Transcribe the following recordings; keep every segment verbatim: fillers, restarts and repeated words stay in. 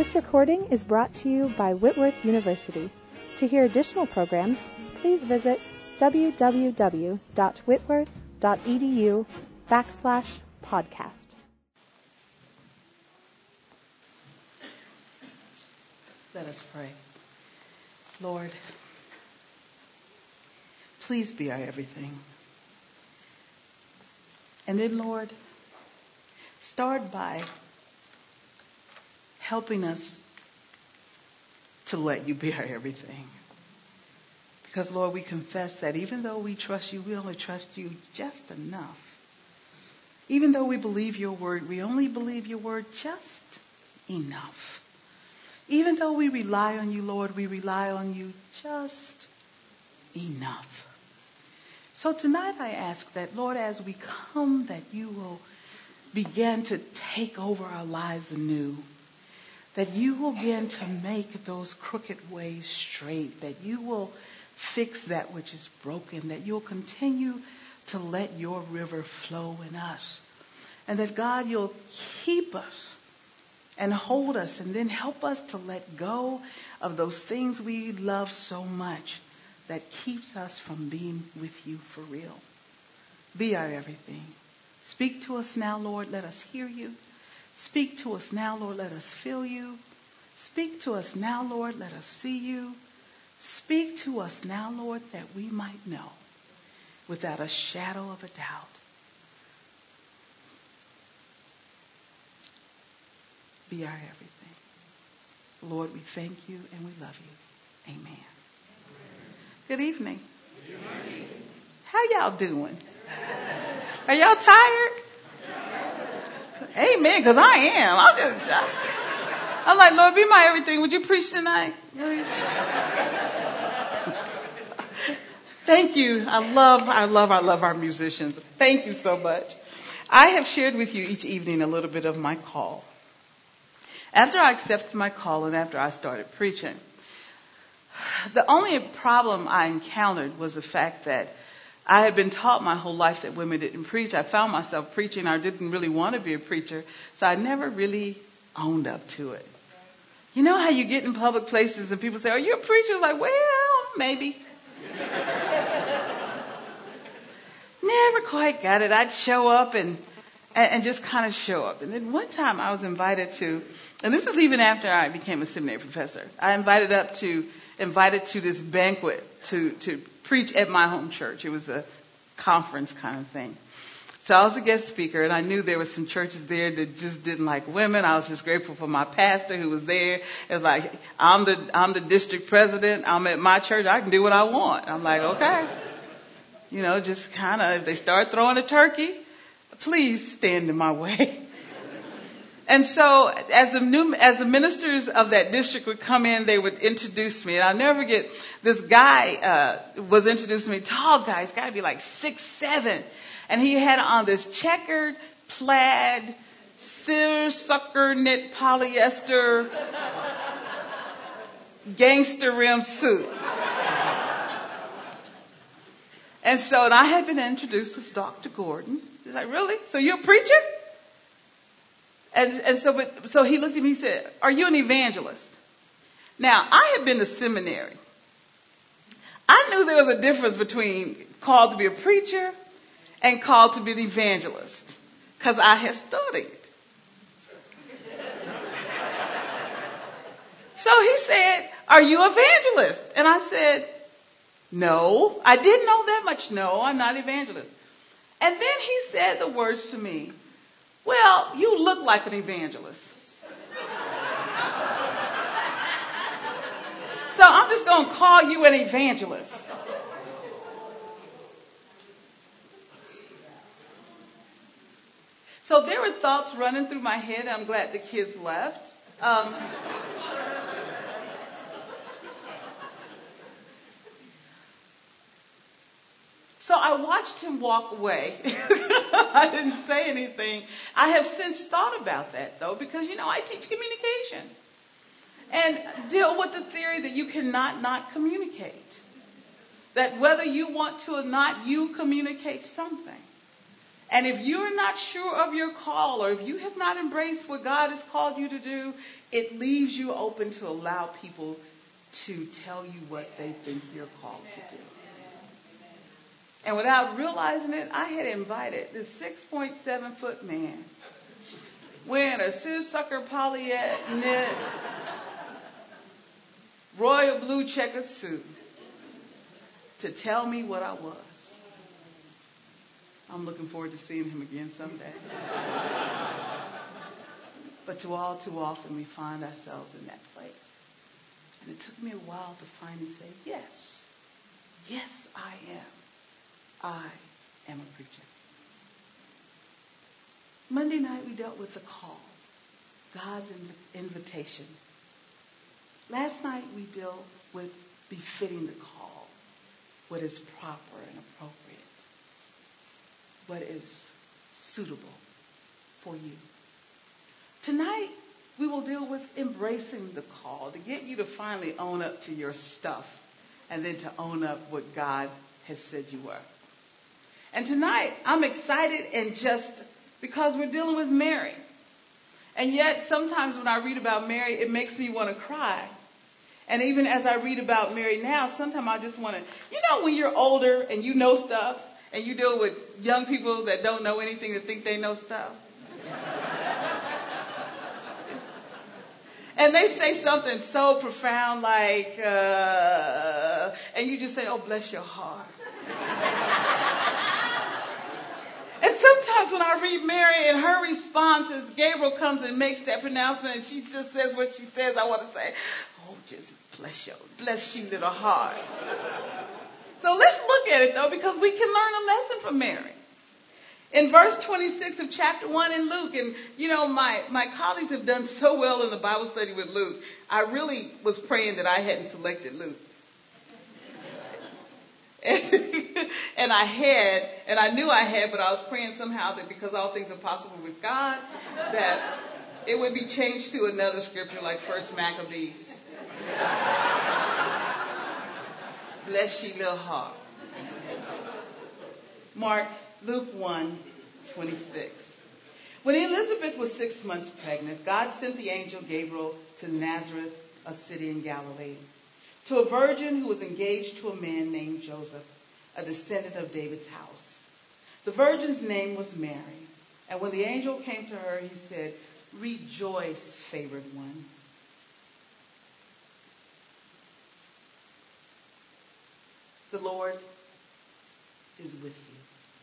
This recording is brought to you by Whitworth University. To hear additional programs, please visit www.whitworth.edu backslash podcast. Let us pray. Lord, please be our everything. And then, Lord, start by helping us to let you be our everything. Because, Lord, we confess that even though we trust you, we only trust you just enough. Even though we believe your word, we only believe your word just enough. Even though we rely on you, Lord, we rely on you just enough. So tonight I ask that, Lord, as we come, that you will begin to take over our lives anew. That you will begin to make those crooked ways straight. That you will fix that which is broken. That you'll continue to let your river flow in us. And that, God, you'll keep us and hold us and then help us to let go of those things we love so much that keeps us from being with you for real. Be our everything. Speak to us now, Lord. Let us hear you. Speak to us now, Lord. Let us feel you. Speak to us now, Lord. Let us see you. Speak to us now, Lord, that we might know without a shadow of a doubt. Be our everything. Lord, we thank you and we love you. Amen. Amen. Good evening. Good evening. How y'all doing? Are y'all tired? Amen, because I am. I'm just, I, I'm like, Lord, be my everything. Would you preach tonight? Thank you. I love, I love, I love our musicians. Thank you so much. I have shared with you each evening a little bit of my call. After I accepted my call and after I started preaching, the only problem I encountered was the fact that I had been taught my whole life that women didn't preach. I found myself preaching. I didn't really want to be a preacher, so I never really owned up to it. You know how you get in public places and people say, are you a preacher? Like, well, maybe. Never quite got it. I'd show up and, and, and just kind of show up. And then one time I was invited to, and this is even after I became a seminary professor, I invited up to, invited to this banquet to, to preach at my home church. It was a conference kind of thing. So I was a guest speaker, and I knew there were some churches there that just didn't like women. I was just grateful for my pastor who was there. It was like, I'm the I'm the district president. I'm at my church. I can do what I want. I'm like, okay. You know, just kind of, if they start throwing a turkey, please stand in my way. And so as the new, as the ministers of that district would come in, they would introduce me. And I'll never forget, this guy uh, was introducing me, tall guy. He's got to be like six, seven. And he had on this checkered, plaid, seersucker knit polyester, gangster rim suit. And so and I had been introduced as Doctor Gordon. He's like, really? So you're a preacher? And, and so, but, so he looked at me and said, are you an evangelist? Now, I had been to seminary. I knew there was a difference between called to be a preacher and called to be an evangelist, because I had studied. So he said, are you an evangelist? And I said, no, I didn't know that much. No, I'm not an evangelist. And then he said the words to me, well, you look like an evangelist. So I'm just going to call you an evangelist. So there were thoughts running through my head. I'm glad the kids left. Um, So I watched him walk away. I didn't say anything. I have since thought about that, though, because, you know, I teach communication and deal with the theory that you cannot not communicate. That whether you want to or not, you communicate something. And if you're not sure of your call, or if you have not embraced what God has called you to do, it leaves you open to allow people to tell you what they think you're called to do. And without realizing it, I had invited this six point seven foot man wearing a seersucker polyette knit royal blue checkered suit to tell me what I was. I'm looking forward to seeing him again someday. But too all too often we find ourselves in that place. And it took me a while to finally say, yes, yes I am. I am a preacher. Monday night we dealt with the call, God's inv- invitation. Last night we dealt with befitting the call, what is proper and appropriate, what is suitable for you. Tonight we will deal with embracing the call, to get you to finally own up to your stuff and then to own up what God has said you were. And tonight, I'm excited and just because we're dealing with Mary. And yet, sometimes when I read about Mary, it makes me want to cry. And even as I read about Mary now, sometimes I just want to, you know, when you're older and you know stuff, and you deal with young people that don't know anything that think they know stuff. And they say something so profound like, uh, and you just say, oh, bless your heart. And sometimes when I read Mary and her responses, Gabriel comes and makes that pronouncement and she just says what she says, I want to say, oh, just bless your, bless you little heart. So let's look at it though, because we can learn a lesson from Mary. In verse twenty-six of chapter one in Luke, and you know, my, my colleagues have done so well in the Bible study with Luke, I really was praying that I hadn't selected Luke. And I had, and I knew I had, but I was praying somehow that because all things are possible with God, that it would be changed to another scripture like First Maccabees. Bless ye little heart. Mark, Luke one, twenty-six. When Elizabeth was six months pregnant, God sent the angel Gabriel to Nazareth, a city in Galilee, to a virgin who was engaged to a man named Joseph, a descendant of David's house. The virgin's name was Mary. And when the angel came to her, he said, rejoice, favored one. The Lord is with you.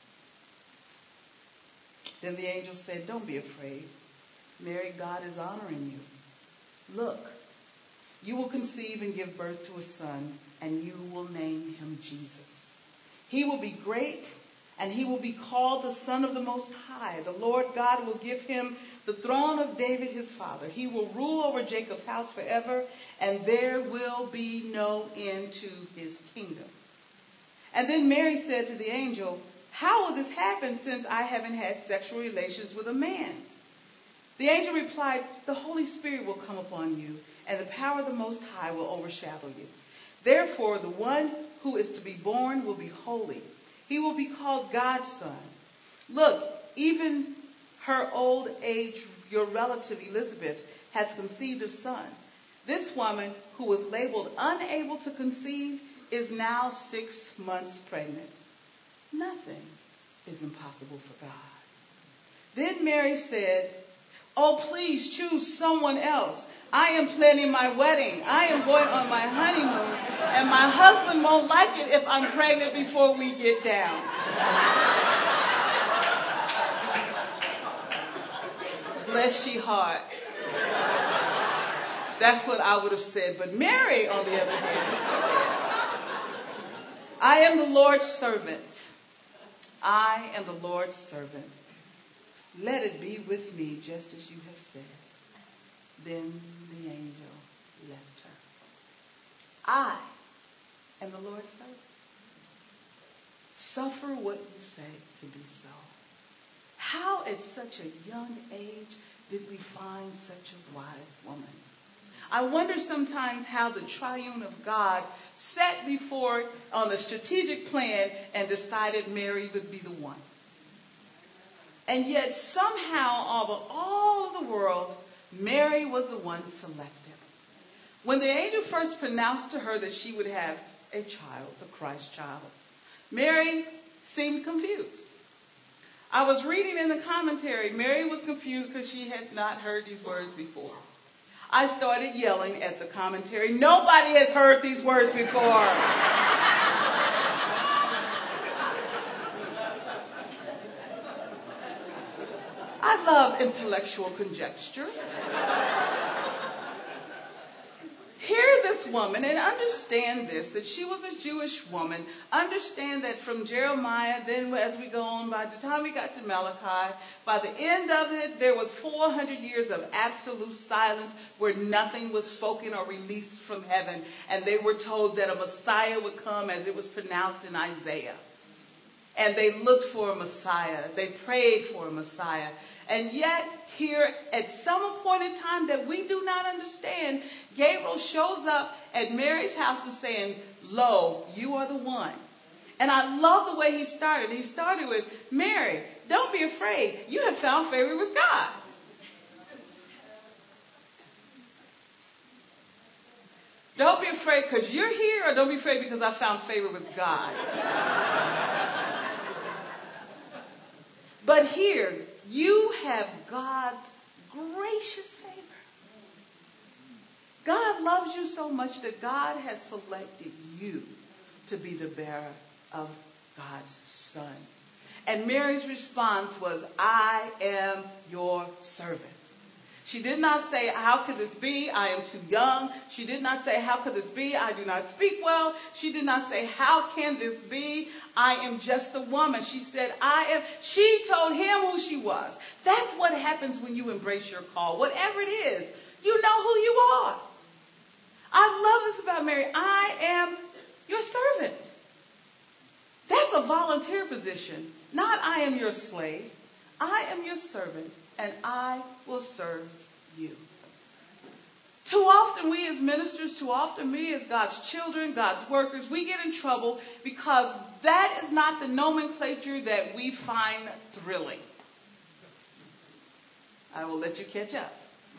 Then the angel said, don't be afraid. Mary, God is honoring you. Look, you will conceive and give birth to a son, and you will name him Jesus. He will be great, and he will be called the Son of the Most High. The Lord God will give him the throne of David his father. He will rule over Jacob's house forever, and there will be no end to his kingdom. And then Mary said to the angel, how will this happen since I haven't had sexual relations with a man? The angel replied, the Holy Spirit will come upon you, and the power of the Most High will overshadow you. Therefore, the one who is to be born will be holy. He will be called God's son. Look, even her old age, your relative Elizabeth, has conceived a son. This woman, who was labeled unable to conceive, is now six months pregnant. Nothing is impossible for God. Then Mary said, oh, please choose someone else. I am planning my wedding. I am going on my honeymoon, and my husband won't like it if I'm pregnant before we get down. Bless ye heart. That's what I would have said. But Mary, on the other hand, I am the Lord's servant. I am the Lord's servant. Let it be with me just as you have said. Then the angel left her. I am the Lord's servant. Suffer what you say to be so. How at such a young age did we find such a wise woman? I wonder sometimes how the triune of God sat before on the strategic plan and decided Mary would be the one. And yet somehow, of all of the world, Mary was the one selected. When the angel first pronounced to her that she would have a child, the Christ child, Mary seemed confused. I was reading in the commentary, Mary was confused because she had not heard these words before. I started yelling at the commentary, nobody has heard these words before. I love intellectual conjecture. Hear this woman and understand this, that she was a Jewish woman. Understand that from Jeremiah, then as we go on, by the time we got to Malachi, by the end of it, there was four hundred years of absolute silence where nothing was spoken or released from heaven. And they were told that a Messiah would come as it was pronounced in Isaiah. And they looked for a Messiah. They prayed for a Messiah. And yet, here, at some point in time that we do not understand, Gabriel shows up at Mary's house and saying, lo, you are the one. And I love the way he started. He started with, Mary, don't be afraid. You have found favor with God. Don't be afraid because you're here, or don't be afraid because I found favor with God. But here, you have God's gracious favor. God loves you so much that God has selected you to be the bearer of God's Son. And Mary's response was, I am your servant. She did not say, how could this be? I am too young. She did not say, how could this be? I do not speak well. She did not say, how can this be? I am just a woman. She said, I am. She told him who she was. That's what happens when you embrace your call. Whatever it is, you know who you are. I love this about Mary. I am your servant. That's a volunteer position. Not I am your slave. I am your servant, and I will serve you. Too often we as ministers, too often we as God's children, God's workers, we get in trouble because that is not the nomenclature that we find thrilling. I will let you catch up.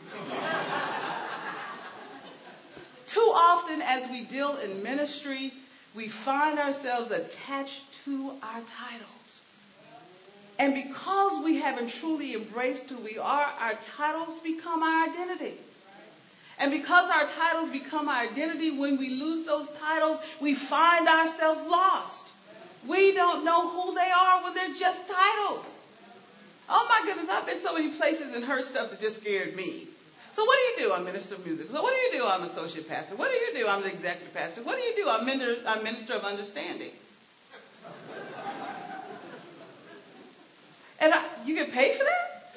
Too often as we deal in ministry, we find ourselves attached to our titles. And because we haven't truly embraced who we are, our titles become our identity. And because our titles become our identity, when we lose those titles, we find ourselves lost. We don't know who they are when they're just titles. Oh my goodness, I've been so many places and heard stuff that just scared me. So what do you do? I'm minister of music. So what do you do? I'm associate pastor. What do you do? I'm the executive pastor. What do you do? I'm minister, I'm minister of understanding. And I, you get paid for that?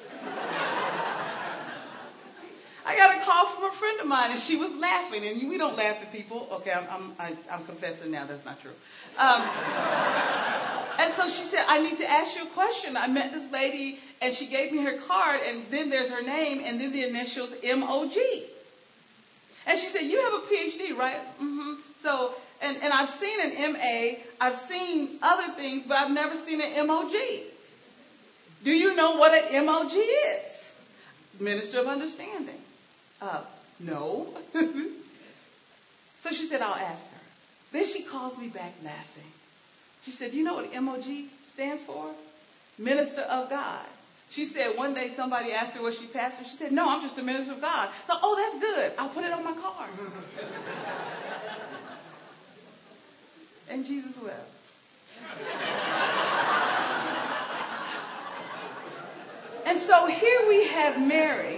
I got a call from a friend of mine, and she was laughing. And we don't laugh at people. Okay, I'm I'm, I, I'm confessing now. That's not true. Um, and so she said, I need to ask you a question. I met this lady, and she gave me her card, and then there's her name, and then the initials M O G. And she said, you have a P H D, right? Mm-hmm. So, and, and I've seen an M A. I've seen other things, but I've never seen an M O G. Do you know what an M O G is? Minister of Understanding. Uh, no. So she said, I'll ask her. Then she calls me back laughing. She said, you know what M O G stands for? Minister of God. She said one day somebody asked her was she pastor. She said, no, I'm just a minister of God. So, oh, that's good. I'll put it on my card. And Jesus wept. And so here we have Mary,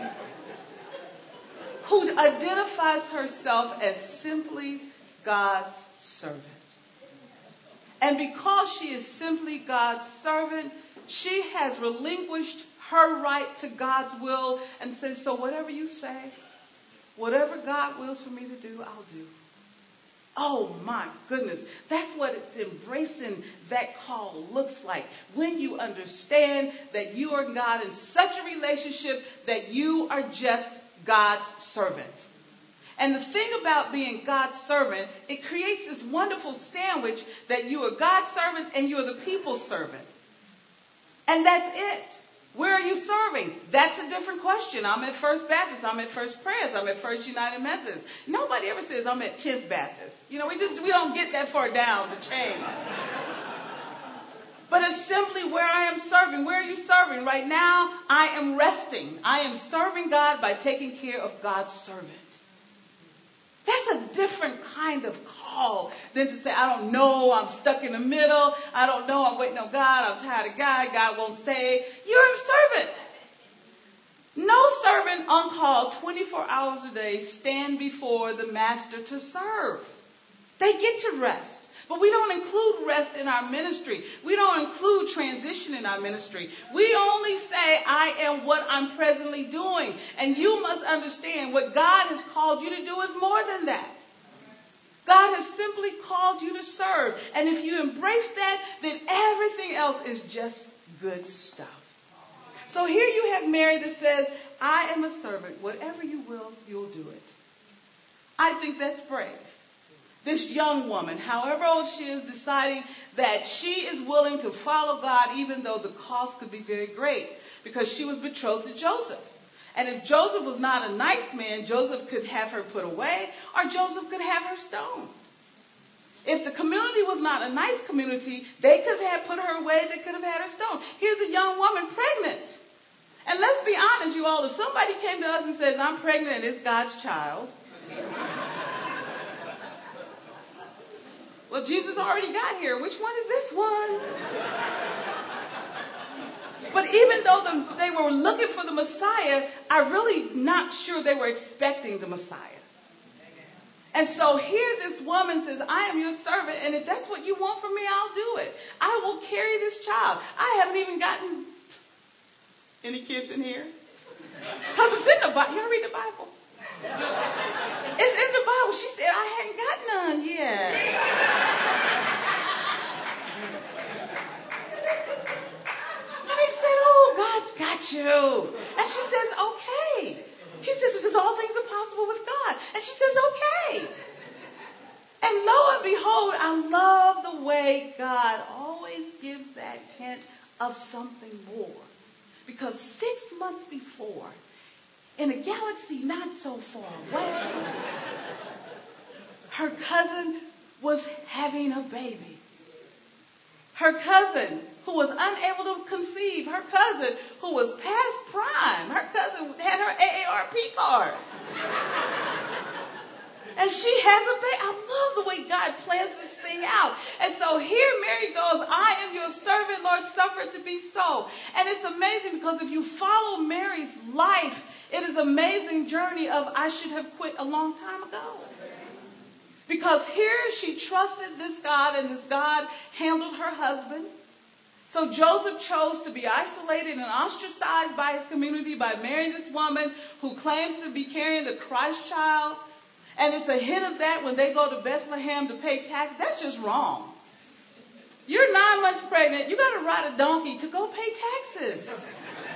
who identifies herself as simply God's servant. And because she is simply God's servant, she has relinquished her right to God's will and says, so whatever you say, whatever God wills for me to do, I'll do. Oh my goodness, that's what it's embracing that call looks like. When you understand that you are God in such a relationship that you are just God's servant. And the thing about being God's servant, it creates this wonderful sandwich that you are God's servant and you are the people's servant. And that's it. Where are you serving? That's a different question. I'm at First Baptist. I'm at First Prayers. I'm at First United Methodist. Nobody ever says I'm at tenth Baptist. You know, we just, we don't get that far down the chain. But it's simply where I am serving. Where are you serving? Right now, I am resting. I am serving God by taking care of God's servant. That's a different kind of call than to say, I don't know, I'm stuck in the middle, I don't know, I'm waiting on God, I'm tired of God, God won't stay. You're a servant. No servant on call twenty-four hours a day stand before the master to serve. They get to rest. But we don't include rest in our ministry. We don't include transition in our ministry. We only say, I am what I'm presently doing. And you must understand what God has called you to do is more than that. God has simply called you to serve. And if you embrace that, then everything else is just good stuff. So here you have Mary that says, I am a servant. Whatever you will, you'll do it. I think that's brave. This young woman, however old she is, deciding that she is willing to follow God even though the cost could be very great because she was betrothed to Joseph. And if Joseph was not a nice man, Joseph could have her put away or Joseph could have her stoned. If the community was not a nice community, they could have put her away, they could have had her stoned. Here's a young woman pregnant. And let's be honest, you all, if somebody came to us and says, I'm pregnant and it's God's child, well, Jesus already got here. Which one is this one? But even though the, they were looking for the Messiah, I'm really not sure they were expecting the Messiah. And so here this woman says, I am your servant, and if that's what you want from me, I'll do it. I will carry this child. I haven't even gotten any kids in here? Because it's in the Bible. Y'all read the Bible? It's in the Bible. She said, I hadn't got none yet. And he said, oh, God's got you. And she says, okay. He says, because all things are possible with God. And she says, okay. And lo and behold, I love the way God always gives that hint of something more. Because six months before, in a galaxy not so far away, her cousin was having a baby. Her cousin who was unable to conceive. Her cousin who was past prime. Her cousin had her A A R P card. And she has a baby. I love the way God plans this thing out. And so here Mary goes, I am your servant, Lord, suffer it to be so. And it's amazing because if you follow Mary's life, it is an amazing journey of I should have quit a long time ago. Because here she trusted this God, and this God handled her husband. So Joseph chose to be isolated and ostracized by his community by marrying this woman who claims to be carrying the Christ child. And it's a hint of that when they go to Bethlehem to pay tax. That's just wrong. You're nine months pregnant. You got to ride a donkey to go pay taxes.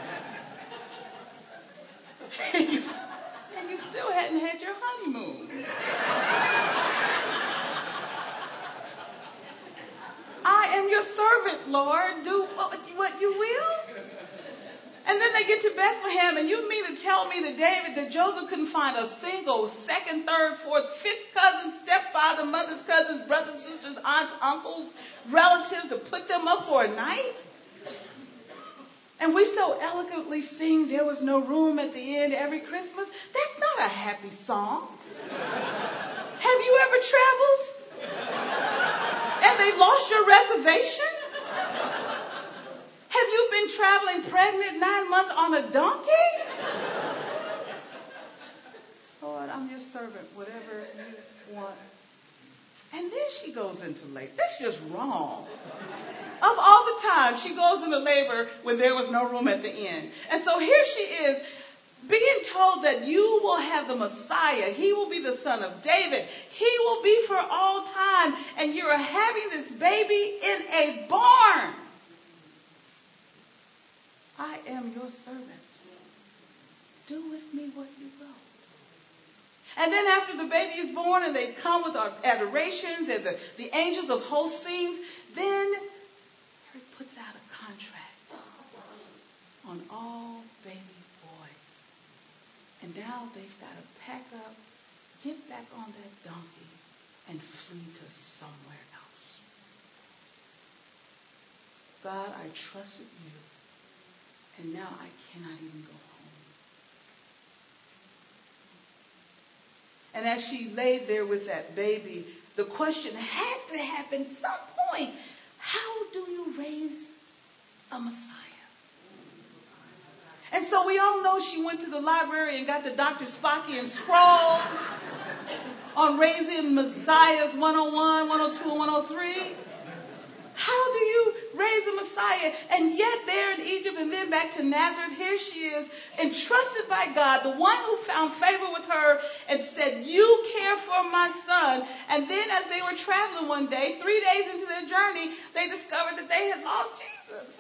And you, and you still hadn't had your honeymoon. I am your servant, Lord. Do what, what you will. And then they get to Bethlehem, and you mean to tell me that David, that Joseph couldn't find a single second, third, fourth, fifth cousin, stepfather, mother's cousins, brothers, sisters, aunts, uncles, relatives to put them up for a night? And we so eloquently sing, there was no room at the end every Christmas. That's not a happy song. Have you ever traveled? And they lost your reservation? Have you been traveling pregnant nine months on a donkey? Lord, I'm your servant, whatever you want. And then she goes into labor. That's just wrong. Of all the time, she goes into labor when there was no room at the end. And so here she is, being told that you will have the Messiah. He will be the son of David. He will be for all time. And you're having this baby in a barn. I am your servant. Do with me what you will. And then after the baby is born and they come with our adorations and the, the angels of hosts sings, then Mary puts out a contract on all baby boys. And now they've got to pack up, get back on that donkey, and flee to somewhere else. God, I trusted you, and now I cannot even go home. And as she laid there with that baby, the question had to happen at some point. How do you raise a Messiah? And so we all know she went to the library and got the Doctor Spockian scroll on raising Messiahs one oh one, one oh two, and one oh three. How do you raise a Messiah? And yet there in Egypt and then back to Nazareth, here she is, entrusted by God, the one who found favor with her and said, you care for my son. And then as they were traveling one day, three days into their journey, they discovered that they had lost Jesus.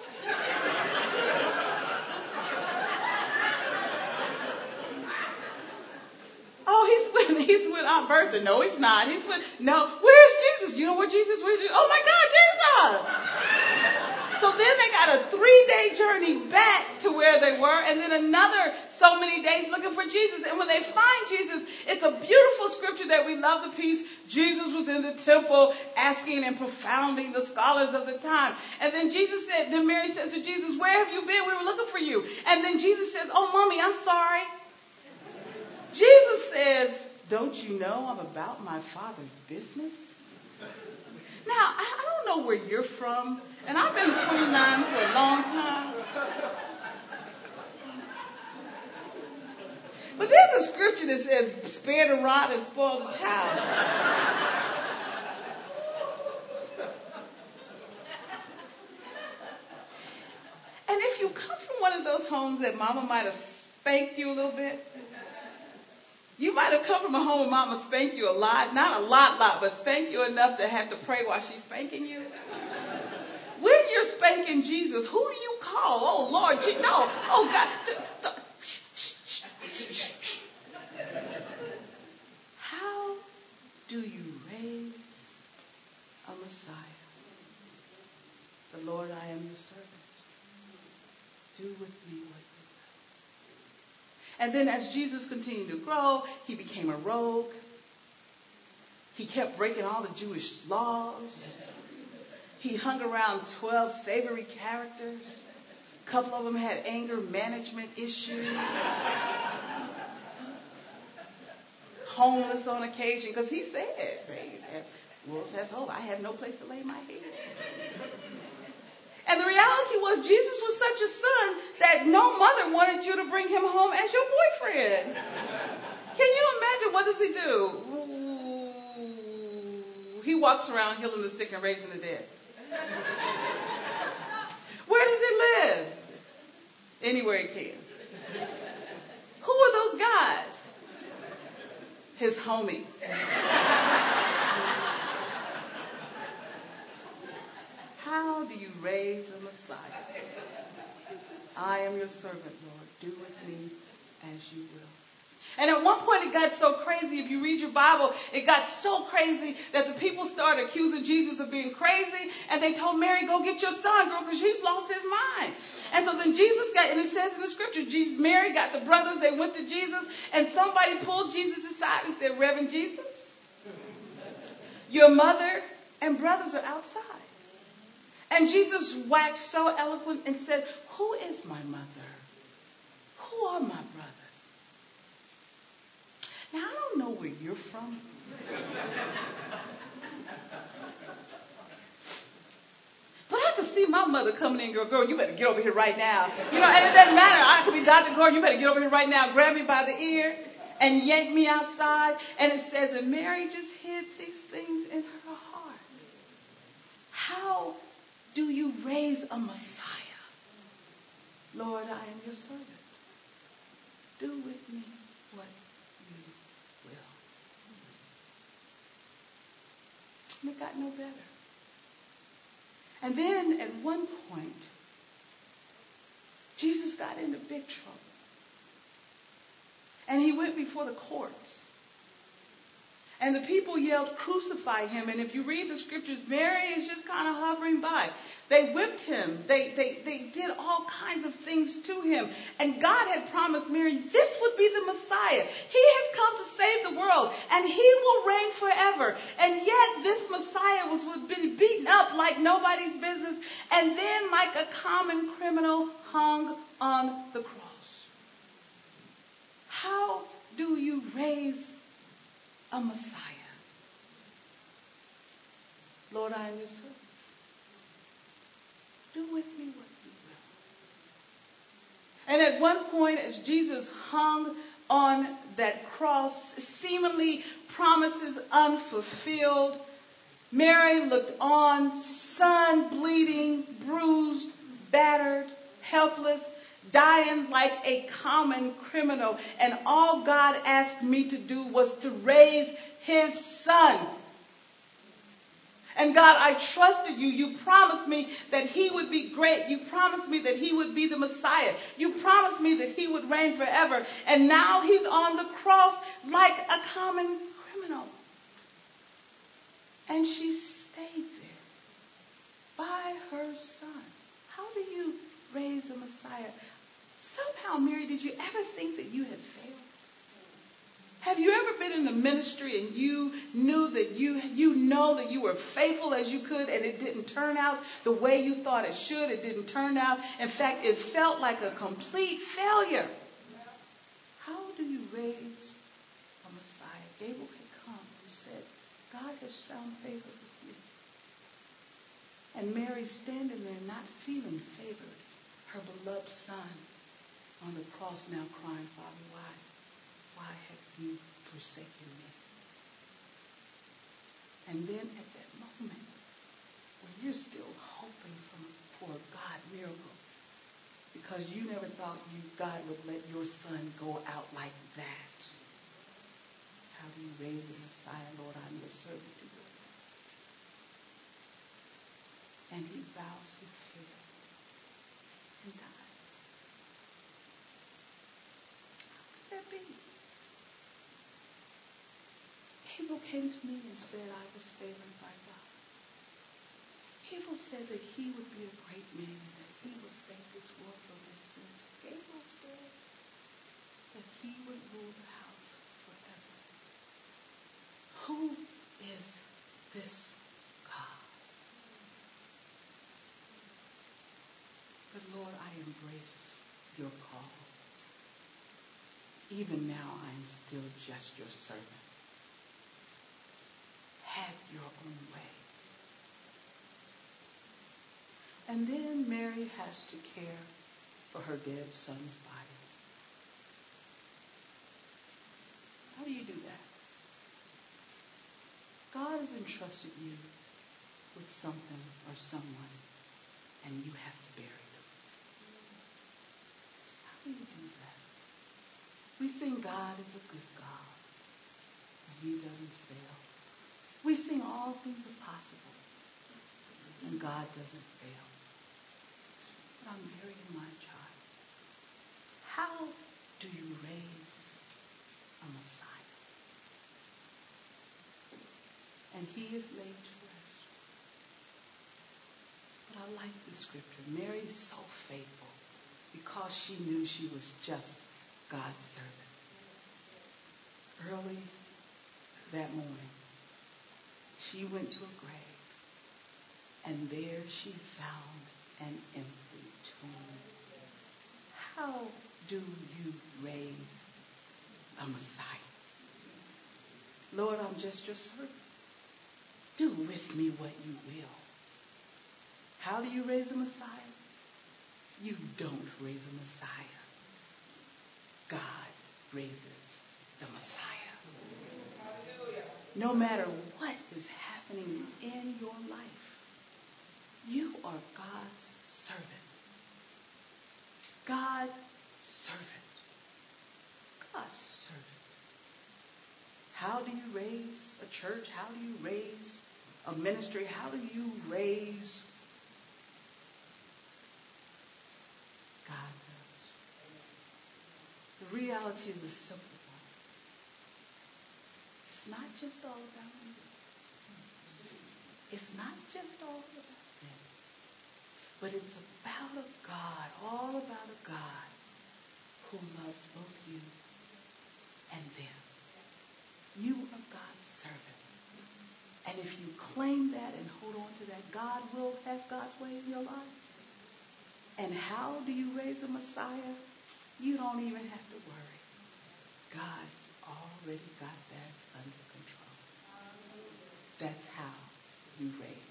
Oh, he's with he's with Aunt Bertha. No, he's not. He's with no. Where's Jesus? You know where Jesus? Where's Jesus? Oh my God, Jesus! So then they got a three-day journey back to where they were, and then another so many days looking for Jesus. And when they find Jesus, it's a beautiful scripture that we love the piece. Jesus was in the temple asking and profounding the scholars of the time. And then Jesus said, then Mary says to Jesus, where have you been? We were looking for you. And then Jesus says, oh, Mommy, I'm sorry. Jesus says, don't you know I'm about my Father's business? Now, I don't know where you're from, and I've been twenty-nine for a long time. But there's a scripture that says, spare the rod and spoil the child. And if you come from one of those homes that Mama might have spanked you a little bit, you might have come from a home where Mama spanked you a lot. Not a lot, lot, but spanked you enough to have to pray while she's spanking you. When you're spanking Jesus, who do you call? Oh, Lord, no. Oh, God. How do you raise a Messiah? The Lord, I am your servant. Do with me what you will. And then as Jesus continued to grow, he became a rogue. He kept breaking all the Jewish laws. He hung around twelve savory characters. A couple of them had anger management issues. Homeless on occasion, because he said, wolves has hope. I have no place to lay my head. And the reality was Jesus was such a son that no mother wanted you to bring him home as your boyfriend. Can you imagine? What does he do? Ooh, he walks around healing the sick and raising the dead. Where does he live? Anywhere he can. Who are those guys? His homies. How do you raise a Messiah? I am your servant, Lord. Do with me as you will. And at one point it got so crazy, if you read your Bible, it got so crazy that the people started accusing Jesus of being crazy. And they told Mary, go get your son, girl, because he's lost his mind. And so then Jesus got, and it says in the scripture, Jesus, Mary got the brothers, they went to Jesus, and somebody pulled Jesus aside and said, Reverend Jesus, your mother and brothers are outside. And Jesus waxed so eloquent and said, who is my mother? Who are my brothers? Now, I don't know where you're from. But I could see my mother coming in, girl, girl, you better get over here right now. You know, and it doesn't matter. I could be Doctor Girl, you better get over here right now, grab me by the ear and yank me outside. And it says that Mary just hid these things in her heart. How do you raise a Messiah? Lord, I am your servant. Do with me what you will. And it got no better. And then at one point, Jesus got into big trouble. And he went before the courts. And the people yelled, crucify him. And if you read the scriptures, Mary is just kind of hovering by. They whipped him. They, they, they did all kinds of things to him. And God had promised Mary this would be the Messiah. He has come to save the world, and he will reign forever. And yet this Messiah was been beaten up like nobody's business, and then like a common criminal hung on the cross. How do you raise a Messiah? Lord, I am your servant. Do with me what you will. And at one point, as Jesus hung on that cross, seemingly promises unfulfilled, Mary looked on, son bleeding, bruised, battered, helpless, dying like a common criminal. And all God asked me to do was to raise his son. And God, I trusted you. You promised me that he would be great. You promised me that he would be the Messiah. You promised me that he would reign forever. And now he's on the cross like a common criminal. And she stayed there by her son. How do you raise a Messiah? Somehow, Mary, did you ever think that you had failed? Have you ever been in the ministry and you knew that you you know that you were faithful as you could and it didn't turn out the way you thought it should? It didn't turn out. In fact, it felt like a complete failure. How do you raise a Messiah? Gabriel had come and said, God has shown favor with you. And Mary standing there not feeling favored, her beloved son on the cross now crying, Father, why? Why have you forsaken me? And then at that moment, when you're still hoping for, for a God miracle, because you never thought you God would let your son go out like that. How do you raise the Messiah, Lord? I'm your servant to you. And he bows his head and dies. How could that be? Gabriel came to me and said I was favored by God. Gabriel said that he would be a great man and that he would save this world from its sins. Gabriel said that he would rule the house forever. Who is this God? But Lord, I embrace your call. Even now, I am still just your servant. Have your own way. And then Mary has to care for her dead son's body. How do you do that? God has entrusted you with something or someone, and you have to bury them. How do you do that? We sing God is a good God, and he doesn't fail. We sing all things are possible, and God doesn't fail. But I'm burying my child. How do you raise a Messiah? And he is laid to rest. But I like the scripture. Mary's so faithful because she knew she was just God's servant. Early that morning, she went to a grave, and there she found an empty tomb. How do you raise a Messiah? Lord, I'm just your servant. Do with me what you will. How do you raise a Messiah? You don't raise a Messiah. God raises the Messiah. No matter what is happening in your life, you are God's servant. God's servant. God's servant. How do you raise a church? How do you raise a ministry? How do you raise? God does. The reality is the simple one. It's not just all about you. It's not just all about them. But it's about a God, all about a God who loves both you and them. You are God's servant. And if you claim that and hold on to that, God will have God's way in your life. And how do you raise a Messiah? You don't even have to worry. God's already got that under control. That's how you raise